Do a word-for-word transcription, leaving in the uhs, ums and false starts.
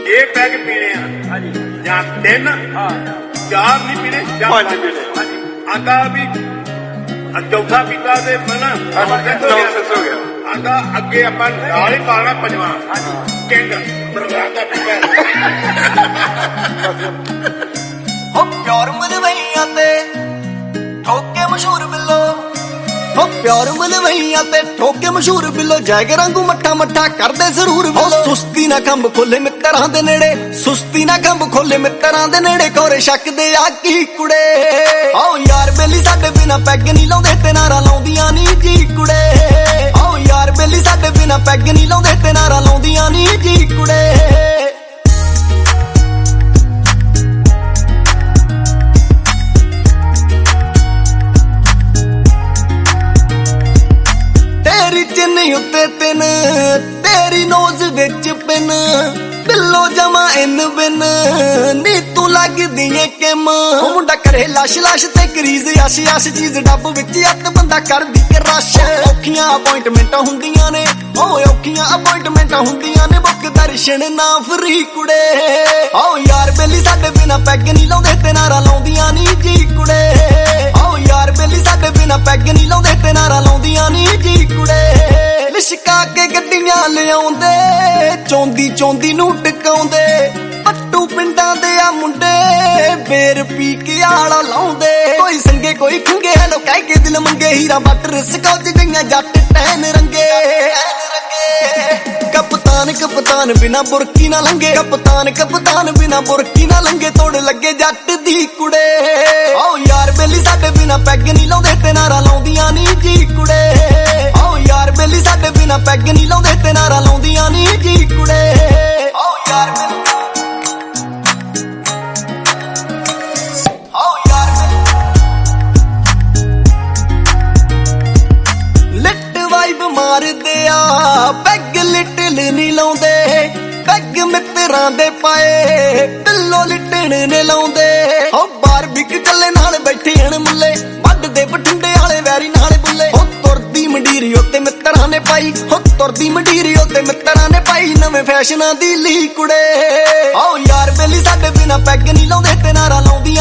ये पैग पीने या तीन चार नहीं पीने या पांच पीने आंदा भी चौथा पीता ते मना हो गया आंदा अगे आपां नाल ही पाना पंजवां किंग बरगादा पीता हो प्यार मलवैया ते ठोके मशहूर बिल्लो हो प्यार मलवैया ते ठोके मशहूर बिल्लो जैग रंगू मट्ठा मट्ठा करदे जरूर बिल्लो सुस्ती ना खंभ खोले मित्तरां दे नेड़े सुस्ती ना खंभ खोले मित्तरां दे नेड़े कोरे शक दे आ की कुड़े आओ यार बेली साडे बिना पैग नहीं लाउंदे ते नारा लाउंदियां नी जी कुड़े आओ यार बेली साडे बिना पैग नहीं लाउंदे ते नारा लाउंदियां नी जी कुड़े चिन्नी उत्ते तिन तेरी नोज विच पिन बिल्लो जमा इन बिन नी तू लगदी है किम मुंडा करे लाश लाश ते करीज आश आश चीज डब विच अत बंदा कर दी के रश औखियां अपॉइंटमेंटां हुंदियां ने ओ औखियां अपॉइंटमेंटां हुंदियां ने बुक दर्शन ना फ्री कुड़े आओ यार बेली साडे बिना पैग नहीं लाउंदे ते नारा लाउंदियां नी जी कुड़े आओ यार बेली साडे बिना पैग नहीं लाउंदे ते नारा लाउंदियां नी जी कुड़े लिशका के गड्डियां लियाउंदे चौंदी चौंदी नू टकाउंदे पट्टू पिंडां दे आ मुंडे बेर पी के आला लाउंदे कोई संगे कोई खंगे हेलो कह के दिल मंगे हीरा बट रिस्कौच गईयां जट टैन रंगे कप्तान कप्तान बिना बुरकी ना लंगे कप्तान कप्तान बिना बुरकी ना लंगे तोड़ लगे जट दी कुड़े आओ यार बेली साडे बिना पैग नहीं लाउंदे ते नारा लाउंदियां नी जी कुड़े आओ यार बेली साडे बिना पैग नहीं लाउंदे ते नारा लाउंदियां नी जी कुड़े आओ यार आओ यार लिट वाइब मार दे आ पैग लिटल नहीं लाउंदे पैग मित्तरां दे पाए बिल्लो लिटण ने लाउंदे हो बार बिक चले नाल बैठे हण मुल्ले वड दे बठिंडे वाले वैरी नाल बुल्ले हो तुरदी मंडीरी उत्ते मित्तरां ने पाई हो तुरदी मंडीरी उत्ते मित्तरां ने पाई नਵੇਂ फैशनां दी ली कुड़े आओ यार बेली साडे बिना पैग नहीं लाउंदे ते नारा लाउंदी